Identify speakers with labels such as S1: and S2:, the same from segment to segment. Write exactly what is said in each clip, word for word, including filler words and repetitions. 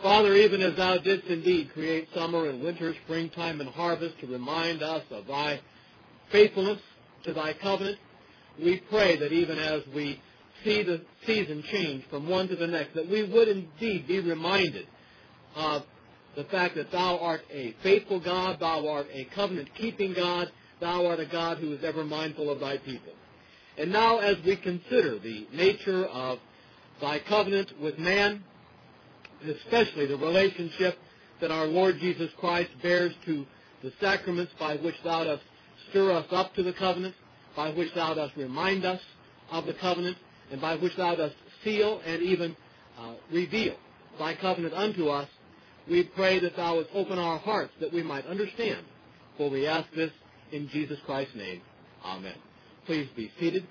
S1: Father, even as thou didst indeed create summer and winter, springtime and harvest to remind us of thy faithfulness to thy covenant, we pray that even as we see the season change from one to the next, that we would indeed be reminded of the fact that thou art a faithful God, thou art a covenant-keeping God, thou art a God who is ever mindful of thy people. And now as we consider the nature of thy covenant with man, especially the relationship that our Lord Jesus Christ bears to the sacraments by which thou dost stir us up to the covenant, by which thou dost remind us of the covenant, and by which thou dost seal and even uh, reveal thy covenant unto us, we pray that thou would open our hearts that we might understand. For we ask this in Jesus Christ's name. Amen. Please be seated.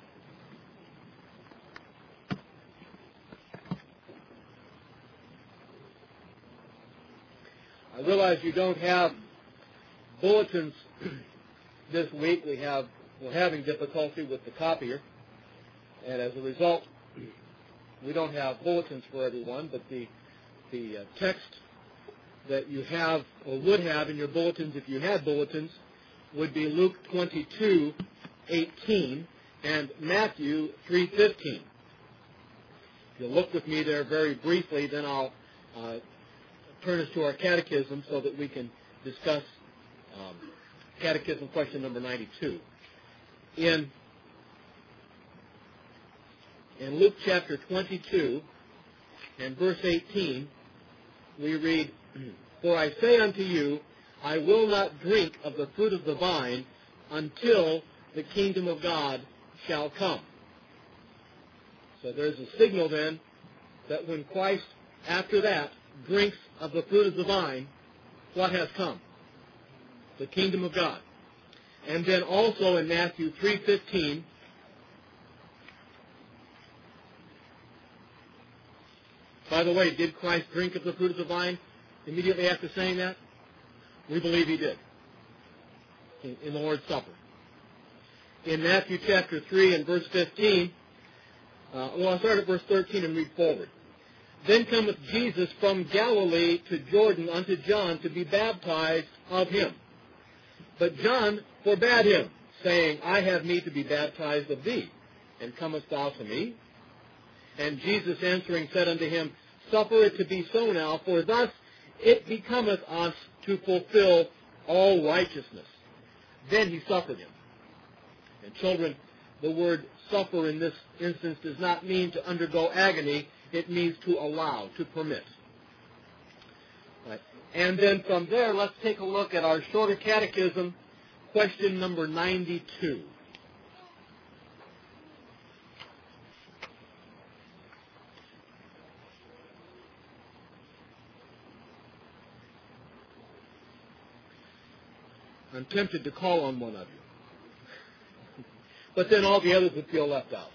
S1: I realize you don't have bulletins this week. We have, we're having difficulty with the copier. And as a result, we don't have bulletins for everyone, but the the uh, text that you have or would have in your bulletins, if you had bulletins, would be Luke twenty-two eighteen and Matthew three fifteen. If you'll look with me there very briefly, then I'll uh, turn us to our catechism so that we can discuss um, catechism question number ninety-two. In In Luke chapter twenty-two and verse eighteen, we read, "For I say unto you, I will not drink of the fruit of the vine until the kingdom of God shall come." So there's a signal then that when Christ, after that, drinks of the fruit of the vine, what has come? The kingdom of God. And then also in Matthew three fifteen, by the way, did Christ drink of the fruit of the vine immediately after saying that? We believe he did in, in the Lord's Supper. In Matthew chapter three and verse fifteen, uh, well, I'll start at verse thirteen and read forward. "Then cometh Jesus from Galilee to Jordan unto John to be baptized of him. But John forbade him, saying, I have need to be baptized of thee, and comest thou to me? And Jesus answering said unto him, Suffer it to be so now, for thus it becometh us to fulfill all righteousness. Then he suffered him." And children, the word suffer in this instance does not mean to undergo agony. It means to allow, to permit. Right. And then from there, let's take a look at our shorter catechism, question number ninety-two. I'm tempted to call on one of you. But then all the others would feel left out.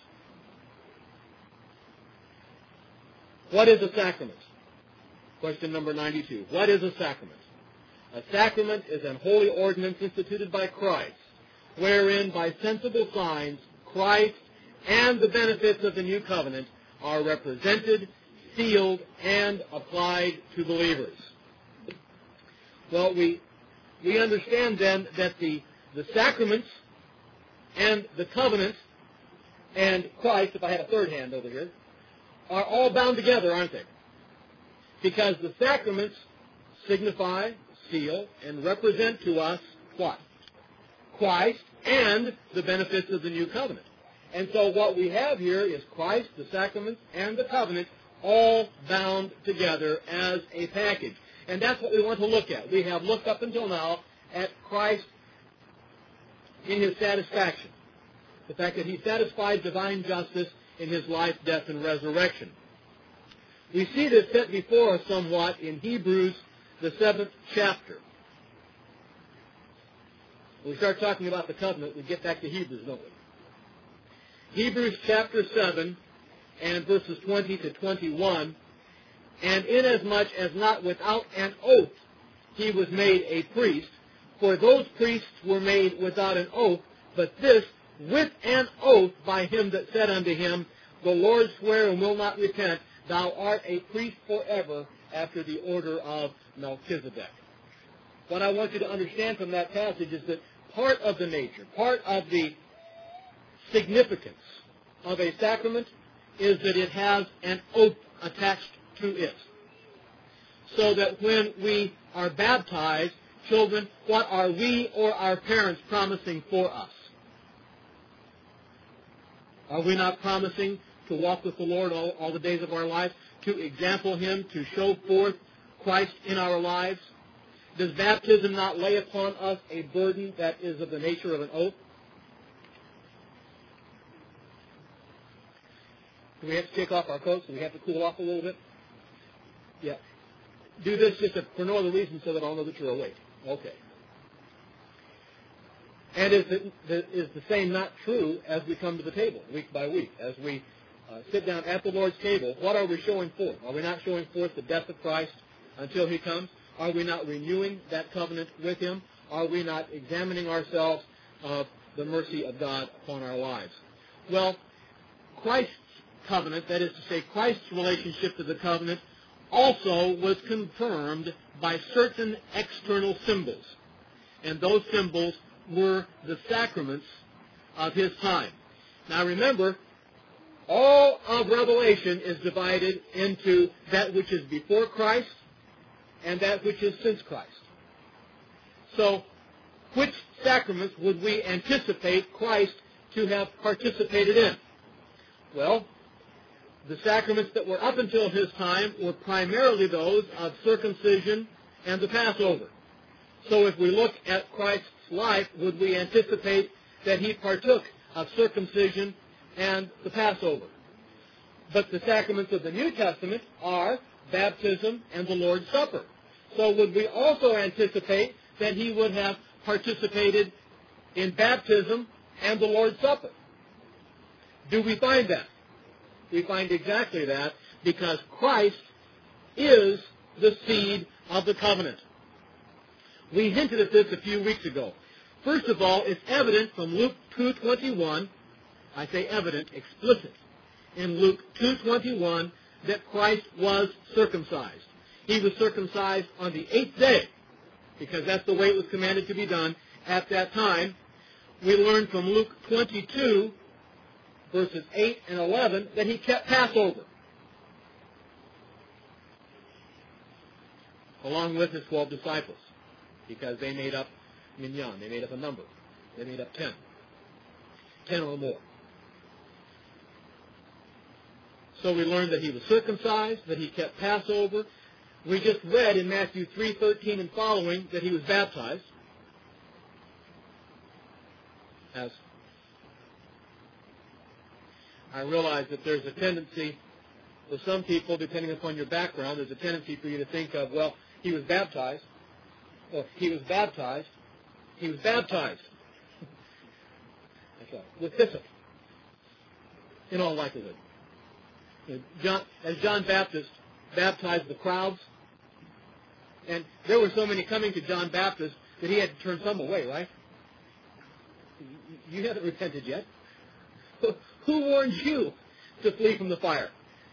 S1: What is a sacrament? Question number ninety-two. What is a sacrament? A sacrament is an holy ordinance instituted by Christ, wherein by sensible signs Christ and the benefits of the new covenant are represented, sealed, and applied to believers. Well, we we understand then that the, the sacraments and the covenant and Christ, if I had a third hand over here, are all bound together, aren't they? Because the sacraments signify, seal, and represent to us what? Christ and the benefits of the new covenant. And so what we have here is Christ, the sacraments, and the covenant all bound together as a package. And that's what we want to look at. We have looked up until now at Christ in his satisfaction. The fact that he satisfied divine justice in his life, death, and resurrection. We see this set before us somewhat in Hebrews, the seventh chapter. When we start talking about the covenant, we get back to Hebrews, don't we? Hebrews chapter seven and verses twenty to twenty-one. "And inasmuch as not without an oath he was made a priest, for those priests were made without an oath, but this with an oath by him that said unto him, The Lord swear and will not repent, thou art a priest forever after the order of Melchizedek. What I want you to understand from that passage is that part of the nature, part of the significance of a sacrament is that it has an oath attached to it. So that when we are baptized, children, what are we or our parents promising for us? Are we not promising to walk with the Lord all, all the days of our lives, to example Him, to show forth Christ in our lives? Does baptism not lay upon us a burden that is of the nature of an oath? Do we have to take off our coats? Do we have to cool off a little bit? Yeah. Do this just for no other reason so that I'll know that you're awake. Okay. And is the, is the same not true as we come to the table week by week? As we uh, sit down at the Lord's table, what are we showing forth? Are we not showing forth the death of Christ until He comes? Are we not renewing that covenant with Him? Are we not examining ourselves of the mercy of God upon our lives? Well, Christ's covenant, that is to say, Christ's relationship to the covenant, also was confirmed by certain external symbols. And those symbols were the sacraments of His time. Now remember, all of Revelation is divided into that which is before Christ and that which is since Christ. So, which sacraments would we anticipate Christ to have participated in? Well, the sacraments that were up until His time were primarily those of circumcision and the Passover. So if we look at Christ's life, would we anticipate that He partook of circumcision and the Passover? But the sacraments of the New Testament are baptism and the Lord's Supper. So would we also anticipate that He would have participated in baptism and the Lord's Supper? Do we find that? We find exactly that because Christ is the seed of the covenant. We hinted at this a few weeks ago. First of all, it's evident from Luke two twenty-one, I say evident, explicit, in Luke two twenty-one that Christ was circumcised. He was circumcised on the eighth day, because that's the way it was commanded to be done at that time. We learn from Luke twenty-two, verses eight and eleven, that He kept Passover, along with His twelve disciples, because they made up minyan, they made up a number. They made up ten. Ten or more. So we learned that He was circumcised, that He kept Passover. We just read in Matthew three thirteen and following that He was baptized. As I realize that there's a tendency for some people, depending upon your background, there's a tendency for you to think of, well, He was baptized. Well, He was baptized. He was baptized. That's right. With hyssop. In all likelihood. You know, John, as John Baptist baptized the crowds, and there were so many coming to John Baptist that he had to turn some away, right? You haven't repented yet. Who warned you to flee from the fire?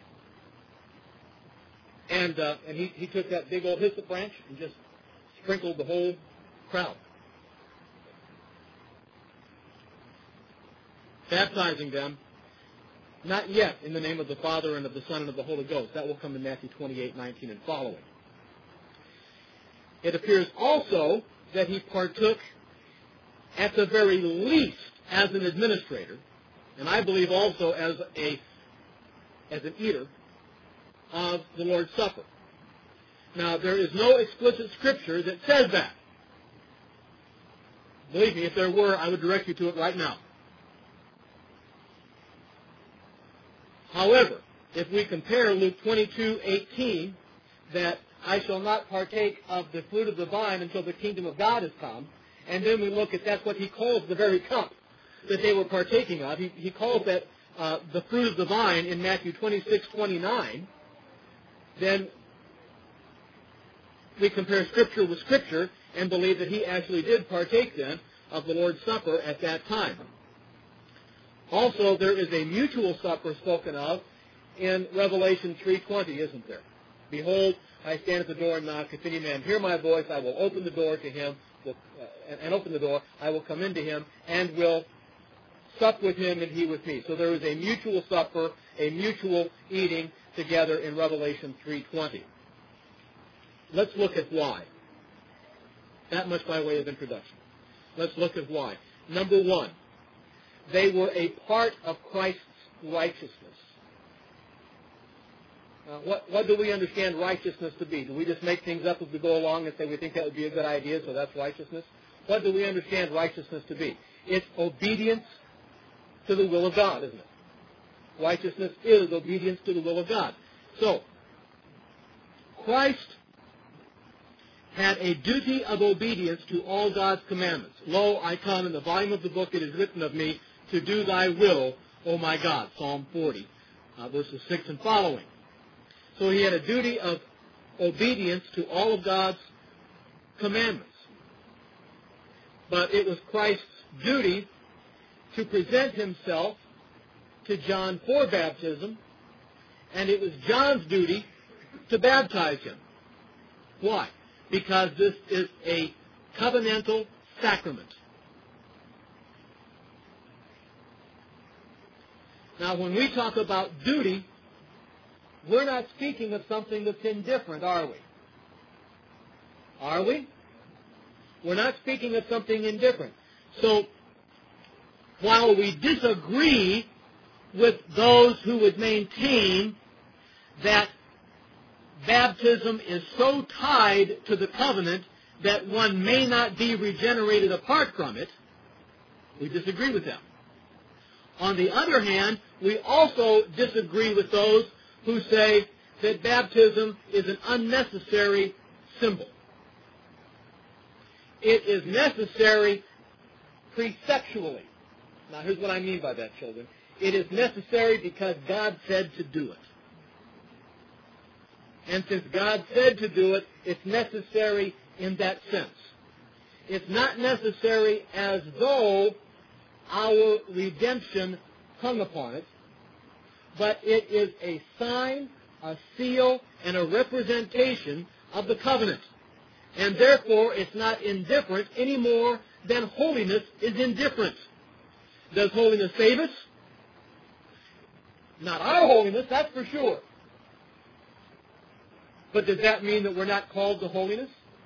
S1: And uh, and he, he took that big old hyssop branch and just sprinkled the whole crowd. Baptizing them, not yet in the name of the Father and of the Son and of the Holy Ghost. That will come in Matthew twenty-eight nineteen and following. It appears also that He partook at the very least as an administrator, and I believe also as a as an eater of the Lord's Supper. Now, there is no explicit scripture that says that. Believe me, if there were, I would direct you to it right now. However, if we compare Luke twenty-two eighteen, that I shall not partake of the fruit of the vine until the kingdom of God has come, and then we look at that's what He calls the very cup that they were partaking of. He, he calls that uh, the fruit of the vine in Matthew twenty-six twenty-nine. Then we compare Scripture with Scripture and believe that He actually did partake then of the Lord's Supper at that time. Also, there is a mutual supper spoken of in Revelation three twenty, isn't there? Behold, I stand at the door and knock. If any man hear my voice, I will open the door to him, will, uh, and, and open the door. I will come into him and will sup with him and he with me. So there is a mutual supper, a mutual eating together in Revelation three twenty. Let's look at why. That much by way of introduction. Let's look at why. Number one, they were a part of Christ's righteousness. Uh, what, what do we understand righteousness to be? Do we just make things up as we go along and say we think that would be a good idea, so that's righteousness? What do we understand righteousness to be? It's obedience to the will of God, isn't it? Righteousness is obedience to the will of God. So, Christ had a duty of obedience to all God's commandments. Lo, I come, in the volume of the book it is written of me, to do thy will, O my God. Psalm forty, uh, verses six and following. So he had a duty of obedience to all of God's commandments. But it was Christ's duty to present himself to John for baptism, and it was John's duty to baptize him. Why? Because this is a covenantal sacrament. Now, when we talk about duty, we're not speaking of something that's indifferent, are we? Are we? We're not speaking of something indifferent. So, while we disagree with those who would maintain that baptism is so tied to the covenant that one may not be regenerated apart from it, we disagree with them. On the other hand, we also disagree with those who say that baptism is an unnecessary symbol. It is necessary preceptually. Now, here's what I mean by that, children. It is necessary because God said to do it. And since God said to do it, it's necessary in that sense. It's not necessary as though our redemption hung upon it, but it is a sign, a seal, and a representation of the covenant. And therefore, it's not indifferent any more than holiness is indifferent. Does holiness save us? Not our holiness, that's for sure. But does that mean that we're not called to holiness?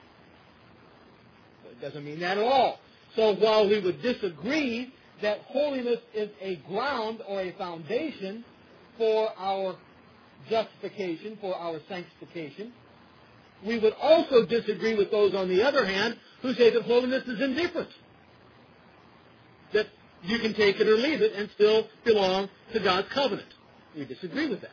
S1: It doesn't mean that at all. So while we would disagree that holiness is a ground or a foundation for our justification, for our sanctification, we would also disagree with those, on the other hand, who say that holiness is indifferent. That you can take it or leave it and still belong to God's covenant. We disagree with that.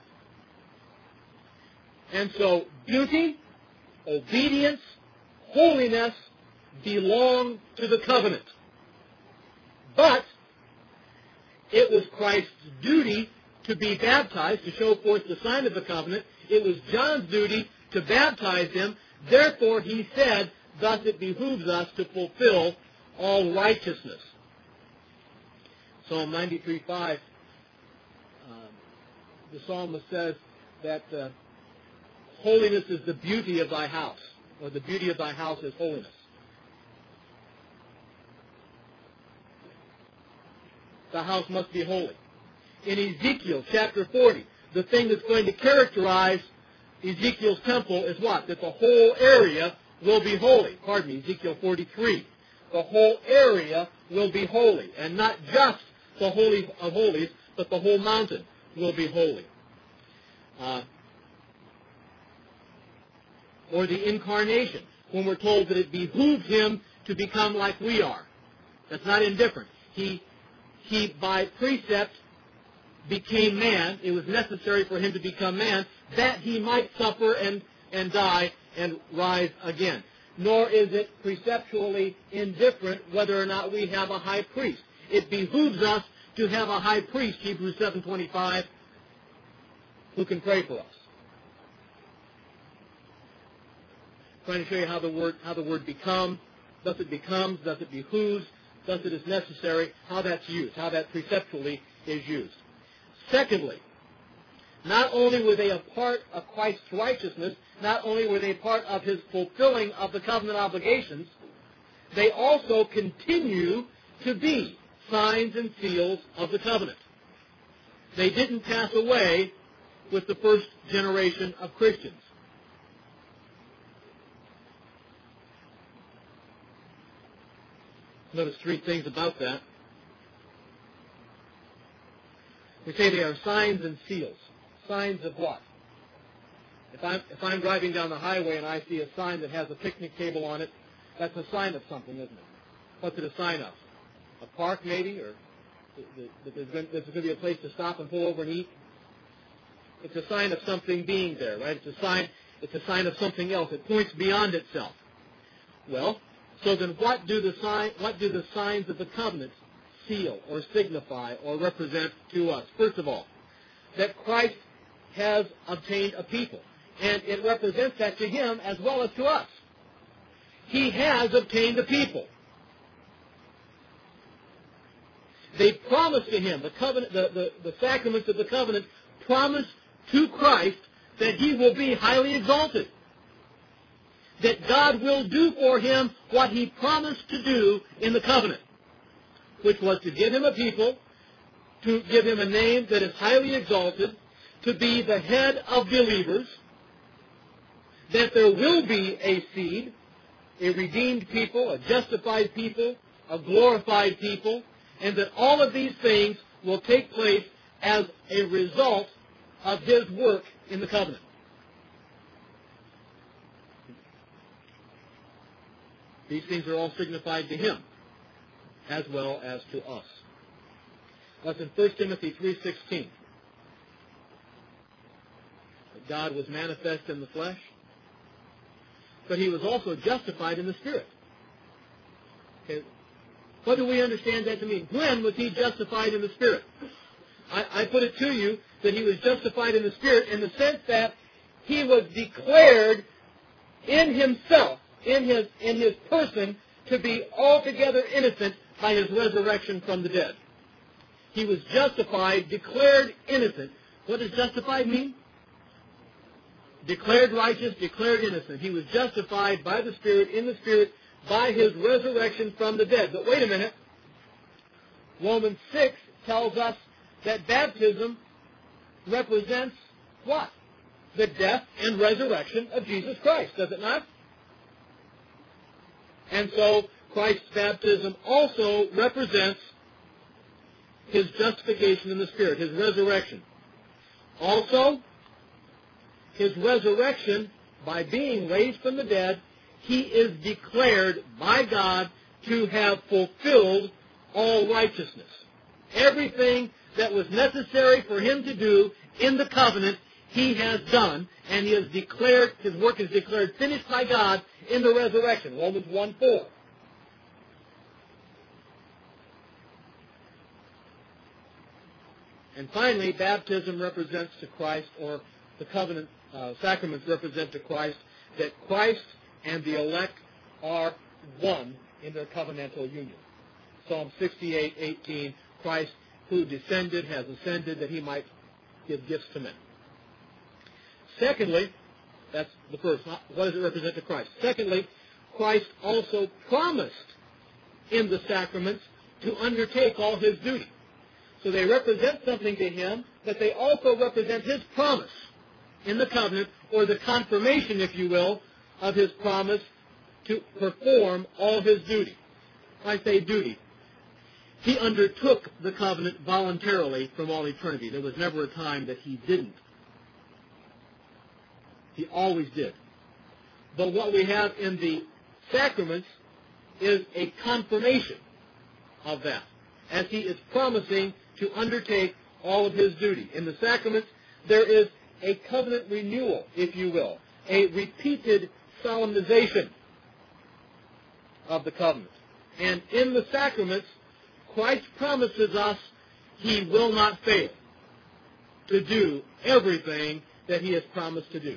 S1: And so, duty, obedience, holiness belong to the covenant. But it was Christ's duty to be baptized, to show forth the sign of the covenant. It was John's duty to baptize him. Therefore, he said, thus it behooves us to fulfill all righteousness. Psalm ninety-three five, uh, the psalmist says that uh, holiness is the beauty of thy house, or the beauty of thy house is holiness. The house must be holy. In Ezekiel chapter forty, the thing that's going to characterize Ezekiel's temple is what? That the whole area will be holy. Pardon me, Ezekiel forty-three. The whole area will be holy. And not just the Holy of Holies, but the whole mountain will be holy. Uh, or the incarnation, when we're told that it behooved him to become like we are. That's not indifferent. He, he by precept, became man. It was necessary for him to become man, that he might suffer and, and die and rise again. Nor is it preceptually indifferent whether or not we have a high priest. It behooves us to have a high priest, Hebrews seven twenty-five, who can pray for us. Trying to show you how the word how the word become, thus it becomes, thus it behooves, thus it is necessary, how that's used, how that preceptually is used. Secondly, Not only were they a part of Christ's righteousness, not only were they part of his fulfilling of the covenant obligations, they also continue to be signs and seals of the covenant. They didn't pass away with the first generation of Christians. Notice three things about that. We say they are signs and seals. Signs of what? If I'm, if I'm driving down the highway and I see a sign that has a picnic table on it, that's a sign of something, isn't it? What's it a sign of? A park, maybe? Or that there's going, there's going to be a place to stop and pull over and eat? It's a sign of something being there, right? It's a sign, it's a sign of something else. It points beyond itself. Well, so then what do the sign, what do the signs of the covenant seal or signify or represent to us? First of all, that Christ has obtained a people. And it represents that to him as well as to us. He has obtained a people. They promised to him, the covenant, the, the, the sacraments of the covenant promise to Christ that he will be highly exalted. That God will do for him what he promised to do in the covenant, which was to give him a people, to give him a name that is highly exalted, to be the head of believers, that there will be a seed, a redeemed people, a justified people, a glorified people, and that all of these things will take place as a result of his work in the covenant. These things are all signified to him as well as to us. That's in First Timothy three sixteen. God was manifest in the flesh, but he was also justified in the Spirit. Okay. What do we understand that to mean? When was he justified in the Spirit? I, I put it to you that he was justified in the Spirit in the sense that he was declared in himself, in his, in his person, to be altogether innocent by his resurrection from the dead. He was justified, declared innocent. What does justified mean? Declared righteous, declared innocent. He was justified by the Spirit, in the Spirit, by his resurrection from the dead. But wait a minute. Romans six tells us that baptism represents what? The death and resurrection of Jesus Christ, does it not? And so Christ's baptism also represents his justification in the Spirit, his resurrection. Also, his resurrection, by being raised from the dead, he is declared by God to have fulfilled all righteousness. Everything that was necessary for him to do in the covenant, he has done, and he has declared, his work is declared finished by God in the resurrection. Romans one four. And finally, baptism represents to Christ, or the covenant uh, sacraments represent to Christ, that Christ and the elect are one in their covenantal union. Psalm sixty-eight eighteen, Christ who descended has ascended that he might give gifts to men. Secondly, that's the first. What does it represent to Christ? Secondly, Christ also promised in the sacraments to undertake all his duty. So they represent something to him, but they also represent his promise in the covenant, or the confirmation, if you will, of his promise to perform all his duty. I say duty. He undertook the covenant voluntarily from all eternity. There was never a time that he didn't. He always did. But what we have in the sacraments is a confirmation of that, as he is promising to undertake all of his duty. In the sacraments, there is a covenant renewal, if you will, a repeated solemnization of the covenant. And in the sacraments, Christ promises us he will not fail to do everything that he has promised to do.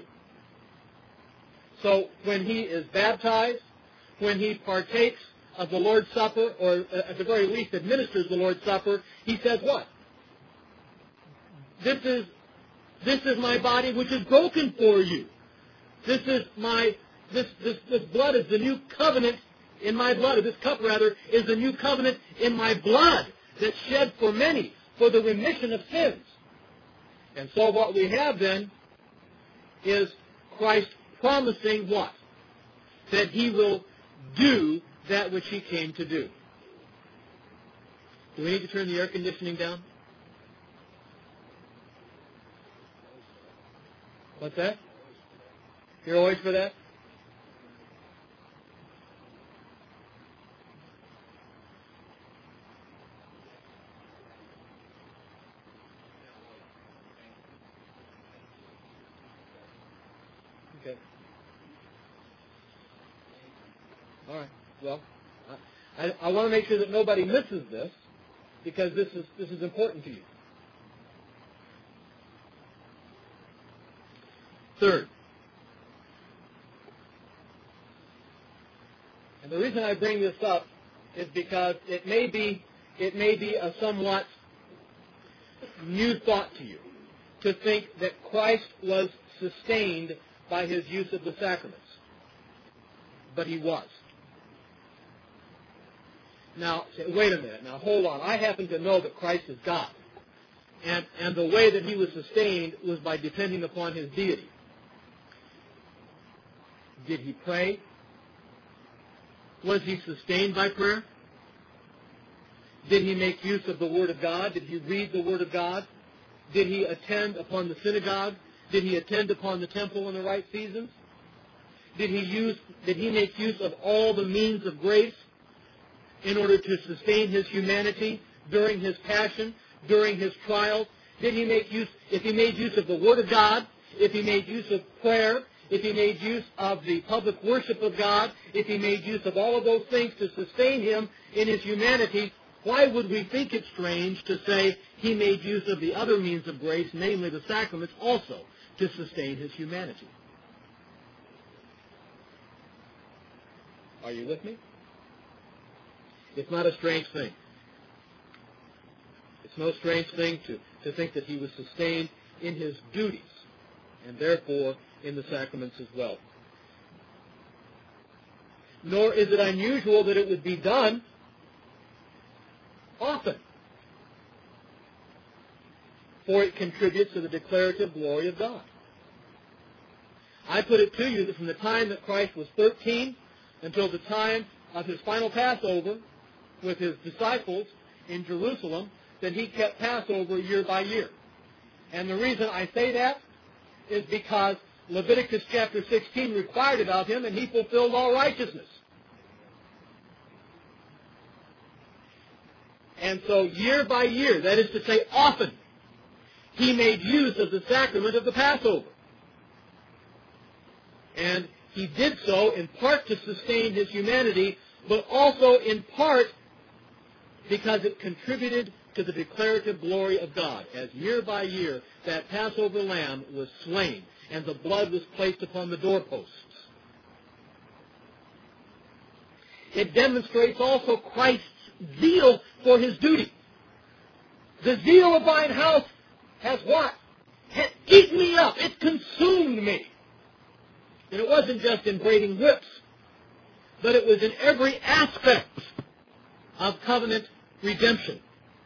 S1: So when he is baptized, when he partakes of the Lord's Supper, or at the very least administers the Lord's Supper, he says what? This is This is my body which is broken for you. This is my, this, this, this blood is the new covenant in my blood, or this cup rather, is the new covenant in my blood that's shed for many, for the remission of sins. And so what we have then is Christ promising what? That he will do that which he came to do. Do we need to turn the air conditioning down? What's that? You're always for that? Okay. All right. Well, I, I, I want to make sure that nobody misses this, because this is this is important to you. Third, and the reason I bring this up is because it may be it may be a somewhat new thought to you to think that Christ was sustained by his use of the sacraments. But he was. Now, wait a minute. Now, hold on. I happen to know that Christ is God. And, and the way that he was sustained was by depending upon his deity. Did he pray? Was he sustained by prayer? Did he make use of the Word of God? Did he read the Word of God? Did he attend upon the synagogue? Did he attend upon the temple in the right seasons? Did he use? Did he make use of all the means of grace in order to sustain his humanity during his passion, during his trials? Did he make use? If he made use of the Word of God, if he made use of prayer, if he made use of the public worship of God, if he made use of all of those things to sustain him in his humanity, why would we think it strange to say he made use of the other means of grace, namely the sacraments, also to sustain his humanity? Are you with me? It's not a strange thing. It's no strange thing to, to think that he was sustained in his duties, and therefore in the sacraments as well. Nor is it unusual that it would be done often, for it contributes to the declarative glory of God. I put it to you that from the time that Christ was thirteen until the time of his final Passover with his disciples in Jerusalem, that he kept Passover year by year. And the reason I say that is because Leviticus chapter sixteen required it of him, and he fulfilled all righteousness. And so year by year, that is to say often, he made use of the sacrament of the Passover. And he did so in part to sustain his humanity, but also in part because it contributed to the declarative glory of God, as year by year that Passover lamb was slain and the blood was placed upon the doorposts. It demonstrates also Christ's zeal for his duty. The zeal of thine house has what? Has eaten me up. It consumed me. And it wasn't just in braiding whips, but it was in every aspect of covenant redemption.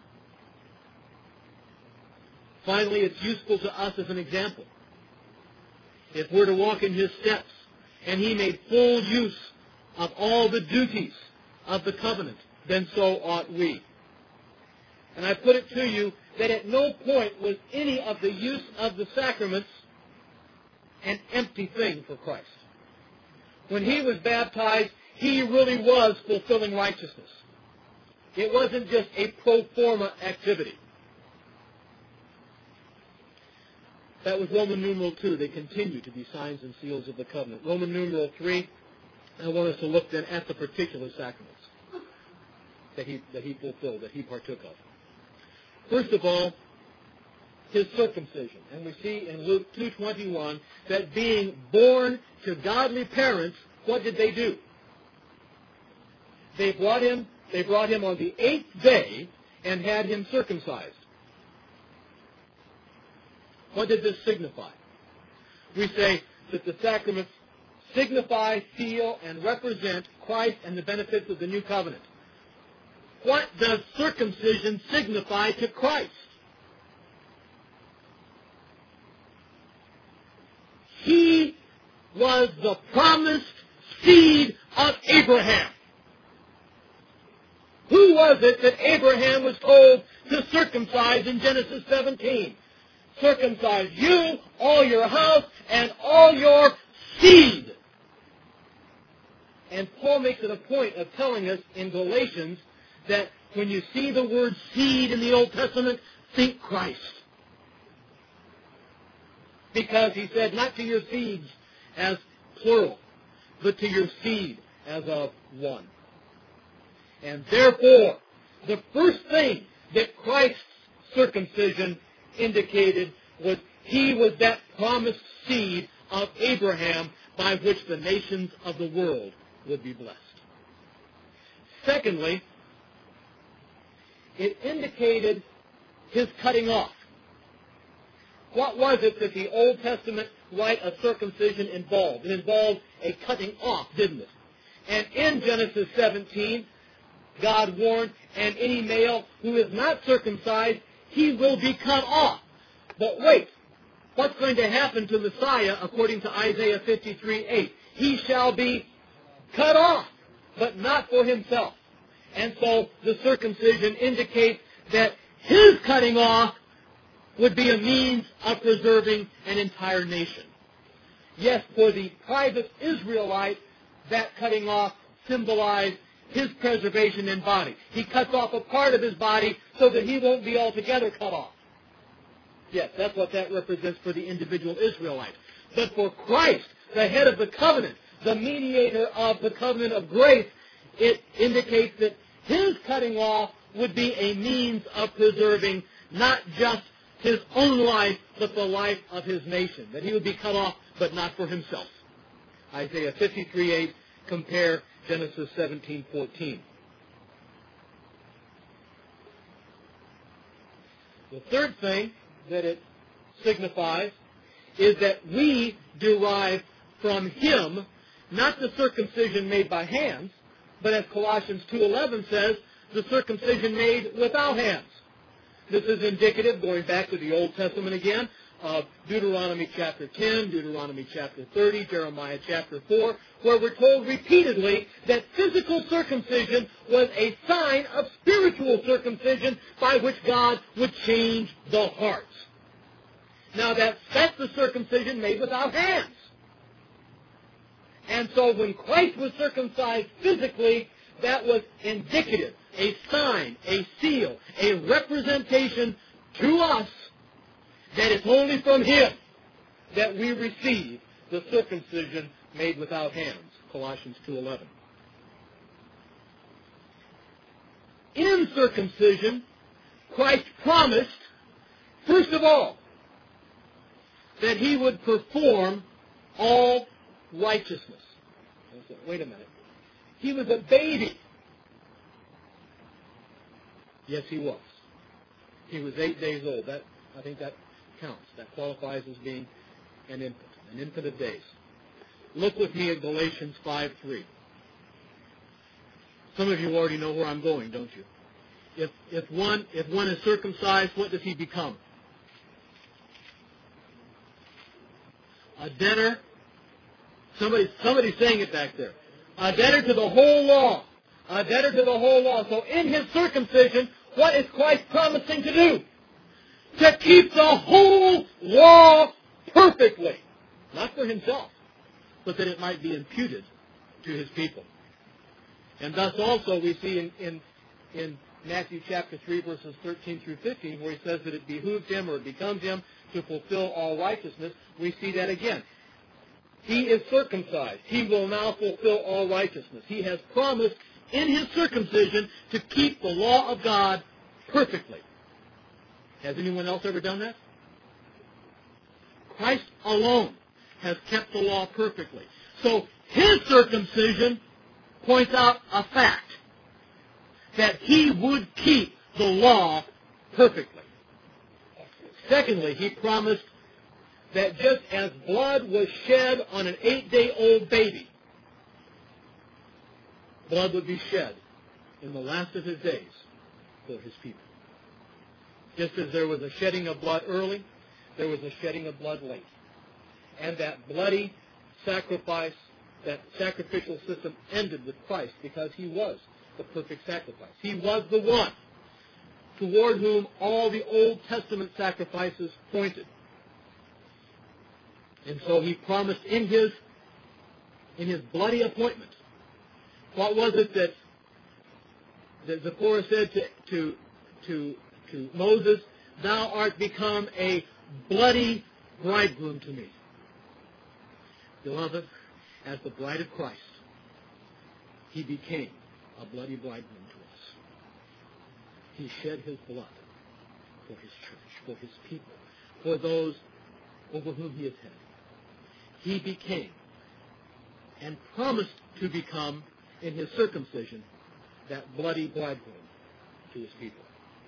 S1: Finally, it's useful to us as an example. If we're to walk in his steps, and he made full use of all the duties of the covenant, then so ought we. And I put it to you that at no point was any of the use of the sacraments an empty thing for Christ. When he was baptized, he really was fulfilling righteousness. It wasn't just a pro forma activity. That was Roman numeral two. They continue to be signs and seals of the covenant. Roman numeral three, I want us to look then at the particular sacraments that he, that he fulfilled, that he partook of. First of all, his circumcision. And we see in Luke two twenty-one that being born to godly parents, what did they do? They brought him, they brought him on the eighth day and had him circumcised. What did this signify? We say that the sacraments signify, seal, and represent Christ and the benefits of the new covenant. What does circumcision signify to Christ? He was the promised seed of Abraham. Who was it that Abraham was told to circumcise in Genesis seventeen? Circumcise you, all your house, and all your seed. And Paul makes it a point of telling us in Galatians that when you see the word seed in the Old Testament, think Christ. Because he said, not to your seeds as plural, but to your seed as of one. And therefore, the first thing that Christ's circumcision indicated was he was that promised seed of Abraham by which the nations of the world would be blessed. Secondly, it indicated his cutting off. What was it that the Old Testament rite of circumcision involved? It involved a cutting off, didn't it? And in Genesis seventeen, God warned, and any male who is not circumcised, he will be cut off. But wait, what's going to happen to Messiah according to Isaiah fifty-three eight? He shall be cut off, but not for himself. And so the circumcision indicates that his cutting off would be a means of preserving an entire nation. Yes, for the private Israelite, that cutting off symbolized his preservation in body. He cuts off a part of his body so that he won't be altogether cut off. Yes, that's what that represents for the individual Israelite. But for Christ, the head of the covenant, the mediator of the covenant of grace, it indicates that his cutting off would be a means of preserving not just his own life, but the life of his nation. That he would be cut off, but not for himself. Isaiah fifty-three eight, compare Genesis seventeen fourteen. The third thing that it signifies is that we derive from him not the circumcision made by hands, but as Colossians two eleven says, the circumcision made without hands. This is indicative, going back to the Old Testament again, of Deuteronomy chapter ten, Deuteronomy chapter thirty, Jeremiah chapter four, where we're told repeatedly that physical circumcision was a sign of spiritual circumcision by which God would change the hearts. Now that's, that's the circumcision made without hands. And so when Christ was circumcised physically, that was indicative, a sign, a seal, a representation to us that it's only from him that we receive the circumcision made without hands. Colossians two eleven. In circumcision, Christ promised, first of all, that he would perform all righteousness. Wait a minute. He was a baby. Yes, he was. He was eight days old. That, I think that counts. That qualifies as being an infant, an infant of days. Look with me at Galatians five three. Some of you already know where I'm going, don't you? If, if, one, if one is circumcised, what does he become? A debtor. Somebody, somebody's saying it back there. A debtor to the whole law. A debtor to the whole law. So in his circumcision, what is Christ promising to do? To keep the whole law perfectly. Not for himself, but that it might be imputed to his people. And thus also we see in, in, in Matthew chapter three, verses thirteen through fifteen, where he says that it behooves him or it becomes him to fulfill all righteousness. We see that again. He is circumcised. He will now fulfill all righteousness. He has promised in his circumcision to keep the law of God perfectly. Has anyone else ever done that? Christ alone has kept the law perfectly. So his circumcision points out a fact, that he would keep the law perfectly. Secondly, he promised that just as blood was shed on an eight-day-old baby, blood would be shed in the last of his days for his people. Just as there was a shedding of blood early, there was a shedding of blood late. And that bloody sacrifice, that sacrificial system ended with Christ because he was the perfect sacrifice. He was the one toward whom all the Old Testament sacrifices pointed. And so he promised in his, in his bloody appointment. What was it that, that Zipporah said to, to, to, to Moses? Thou art become a bloody bridegroom to me. Beloved, as the bride of Christ, he became a bloody bridegroom to us. He shed his blood for his church, for his people, for those over whom he is head. He became and promised to become in his circumcision that bloody bridegroom to his people.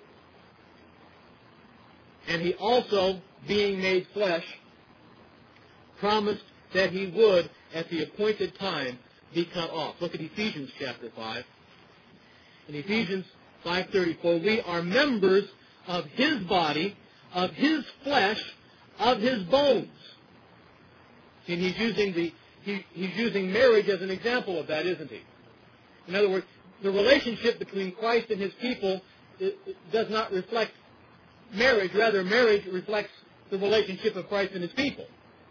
S1: And he also, being made flesh, promised that he would, at the appointed time, be cut off. Look at Ephesians chapter five. In Ephesians five thirty-four, we are members of his body, of his flesh, of his bones. See, and he's using the he, he's using marriage as an example of that, isn't he? In other words, the relationship between Christ and his people it, it does not reflect marriage. Rather, marriage reflects the relationship of Christ and his people.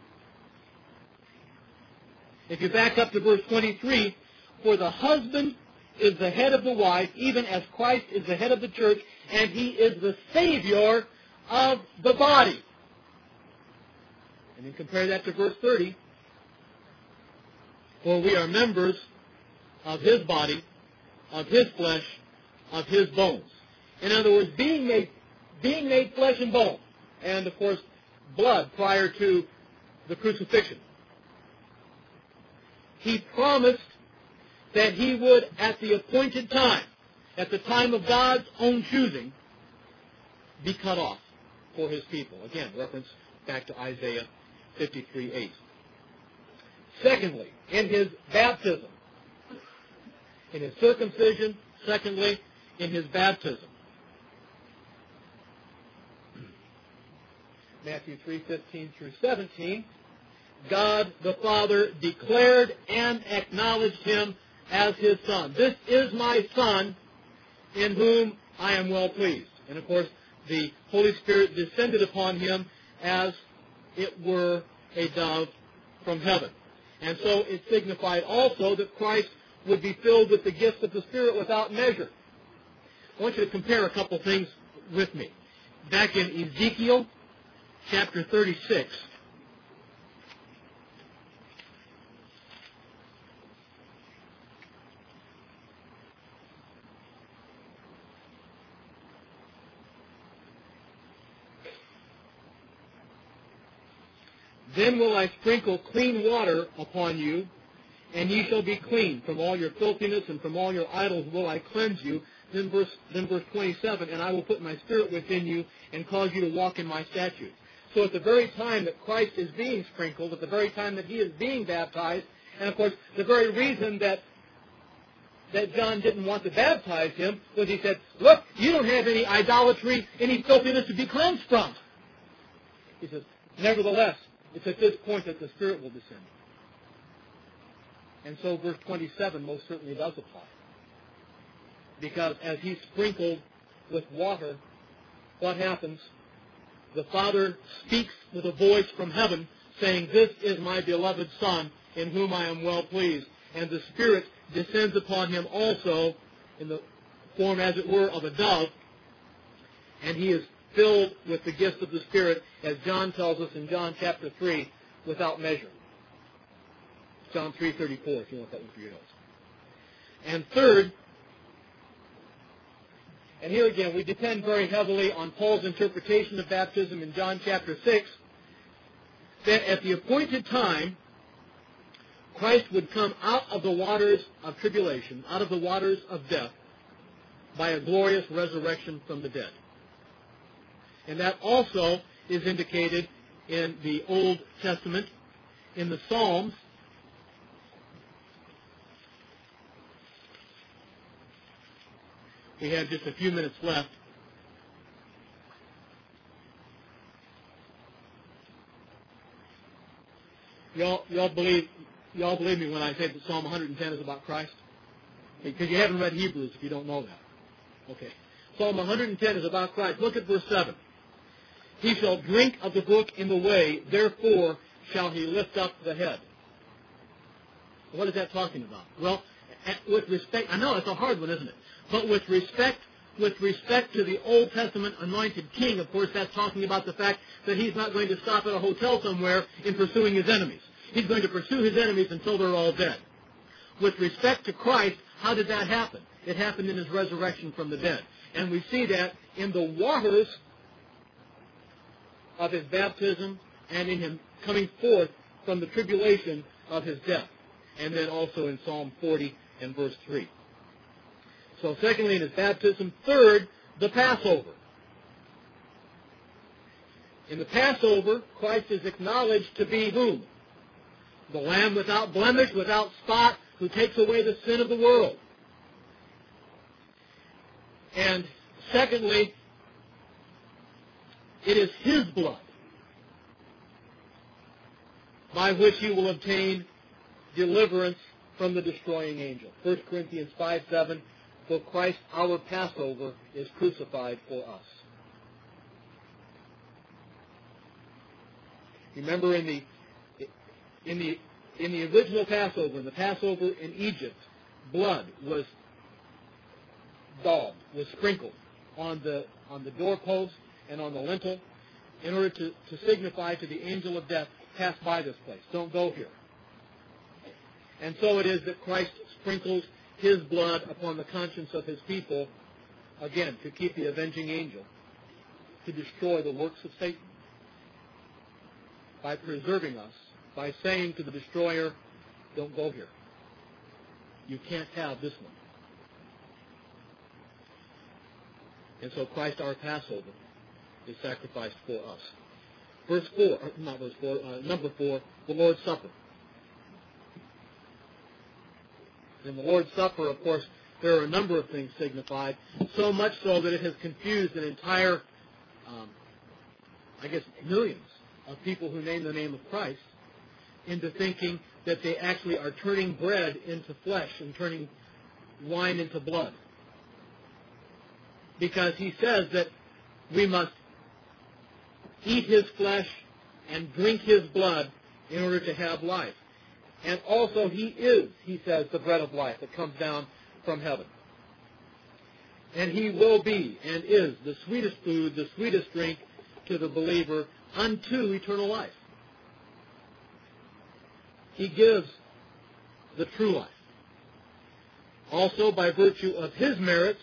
S1: If you back up to verse twenty-three, for the husband is the head of the wife, even as Christ is the head of the church, and he is the Savior of the body. And then compare that to verse thirty. For we are members of his body, of his flesh, of his bones. In other words, being made, being made flesh and bone, and of course, blood prior to the crucifixion. He promised that he would, at the appointed time, at the time of God's own choosing, be cut off for his people. Again, reference back to Isaiah fifty-three eight. Secondly, in his baptism, in his circumcision. Secondly, in his baptism. Matthew three fifteen through seventeen. God the Father declared and acknowledged him as his Son. This is my Son in whom I am well pleased. And of course, the Holy Spirit descended upon him as it were a dove from heaven. And so it signified also that Christ would be filled with the gifts of the Spirit without measure. I want you to compare a couple things with me. Back in Ezekiel chapter thirty-six, then will I sprinkle clean water upon you, and ye shall be clean. From all your filthiness and from all your idols will I cleanse you. Then verse, then verse twenty-seven, and I will put my Spirit within you and cause you to walk in my statutes. So at the very time that Christ is being sprinkled, at the very time that he is being baptized, and of course the very reason that that John didn't want to baptize him was he said, look, you don't have any idolatry, any filthiness to be cleansed from. He says, nevertheless, it's at this point that the Spirit will descend. And so verse twenty-seven most certainly does apply. Because as he's sprinkled with water, what happens? The Father speaks with a voice from heaven saying, this is my beloved Son in whom I am well pleased. And the Spirit descends upon him also in the form, as it were, of a dove. And he is filled with the gifts of the Spirit, as John tells us in John chapter three, without measure. John three thirty-four, if you want that one for your notes. And third, and here again, we depend very heavily on Paul's interpretation of baptism in John chapter six, that at the appointed time, Christ would come out of the waters of tribulation, out of the waters of death, by a glorious resurrection from the dead. And that also is indicated in the Old Testament. In the Psalms, we have just a few minutes left. Y'all, y'all believe, y'all believe me when I say that Psalm one hundred ten is about Christ? Because you haven't read Hebrews if you don't know that. Okay. Psalm one hundred ten is about Christ. Look at verse seven. He shall drink of the brook in the way, therefore shall he lift up the head. What is that talking about? Well, with respect, I know it's a hard one, isn't it? But with respect, with respect to the Old Testament anointed king, of course, that's talking about the fact that he's not going to stop at a hotel somewhere in pursuing his enemies. He's going to pursue his enemies until they're all dead. With respect to Christ, how did that happen? It happened in his resurrection from the dead. And we see that in the waters of his baptism and in him coming forth from the tribulation of his death. And then also in Psalm forty and verse three. So secondly, in his baptism. Third, the Passover. In the Passover, Christ is acknowledged to be whom? The Lamb without blemish, without spot, who takes away the sin of the world. And secondly, it is his blood by which he will obtain deliverance from the destroying angel. First Corinthians five seven, for Christ our Passover is crucified for us. Remember in the in the in the original Passover, in the Passover in Egypt, blood was daubed, was sprinkled on the on the doorpost and on the lintel in order to, to signify to the angel of death, pass by this place, don't go here. And so it is that Christ sprinkles his blood upon the conscience of his people, again, to keep the avenging angel, to destroy the works of Satan, by preserving us, by saying to the destroyer, don't go here. You can't have this one. And so Christ our Passover is sacrificed for us. Verse four, not verse four, uh, number four, the Lord's Supper. In the Lord's Supper, of course, there are a number of things signified, so much so that it has confused an entire, um, I guess, millions of people who name the name of Christ into thinking that they actually are turning bread into flesh and turning wine into blood. Because he says that we must eat his flesh and drink his blood in order to have life. And also he is, he says, the bread of life that comes down from heaven. And he will be and is the sweetest food, the sweetest drink to the believer unto eternal life. He gives the true life. Also, by virtue of his merits,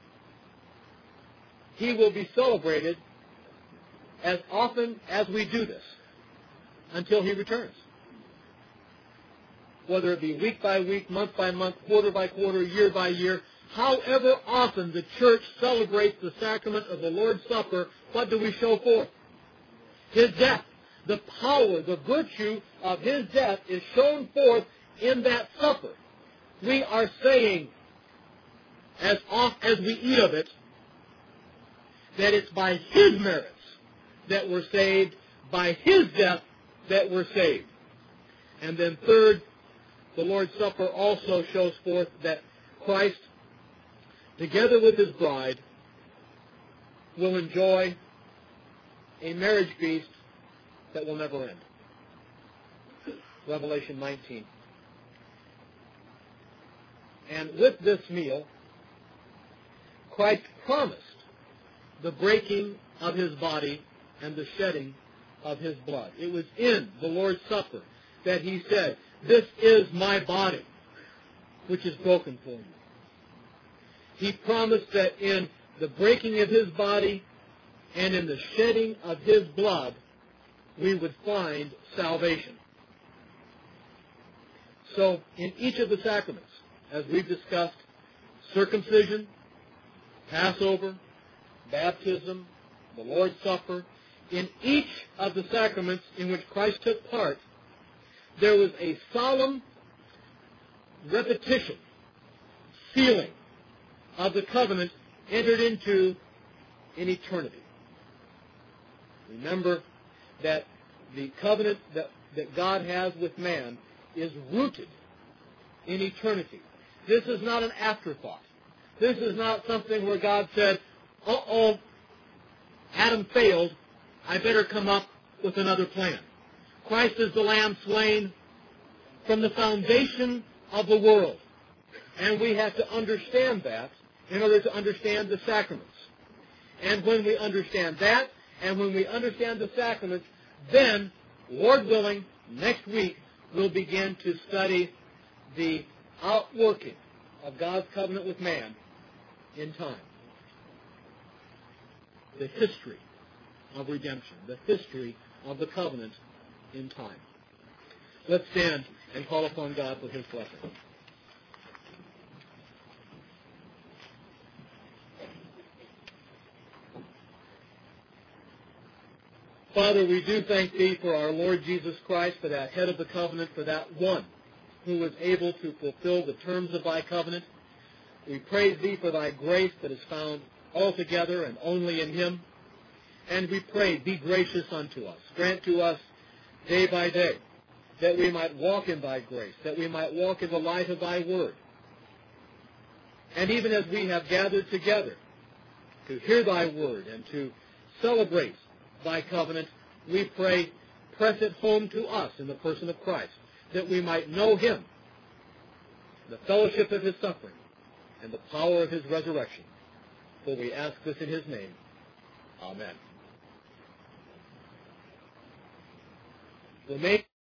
S1: he will be celebrated as often as we do this until he returns. Whether it be week by week, month by month, quarter by quarter, year by year, however often the church celebrates the sacrament of the Lord's Supper, what do we show forth? His death. The power, the virtue of his death is shown forth in that supper. We are saying, as oft as we eat of it, that it's by his merits that we're saved, by his death that we're saved. And then third, the Lord's Supper also shows forth that Christ, together with his bride, will enjoy a marriage feast that will never end. Revelation nineteen. And with this meal, Christ promised the breaking of his body and the shedding of his blood. It was in the Lord's Supper that he said, this is my body, which is broken for you. He promised that in the breaking of his body and in the shedding of his blood, we would find salvation. So, in each of the sacraments, as we've discussed, circumcision, Passover, baptism, the Lord's Supper, in each of the sacraments in which Christ took part, there was a solemn repetition, sealing of the covenant entered into in eternity. Remember that the covenant that, that God has with man is rooted in eternity. This is not an afterthought. This is not something where God said, uh-oh, Adam failed, I better come up with another plan. Christ is the Lamb slain from the foundation of the world. And we have to understand that in order to understand the sacraments. And when we understand that, and when we understand the sacraments, then, Lord willing, next week we'll begin to study the outworking of God's covenant with man in time. The history of redemption, the history of the covenant in time. Let's stand and call upon God for His blessing. Father, we do thank Thee for our Lord Jesus Christ, for that head of the covenant, for that one who was able to fulfill the terms of Thy covenant. We praise Thee for Thy grace that is found altogether and only in Him. And we pray, be gracious unto us. Grant to us day by day that we might walk in Thy grace, that we might walk in the light of Thy word. And even as we have gathered together to hear Thy word and to celebrate Thy covenant, we pray, press it home to us in the person of Christ, that we might know Him, the fellowship of His suffering, and the power of His resurrection. For we ask this in His name. Amen. We'll make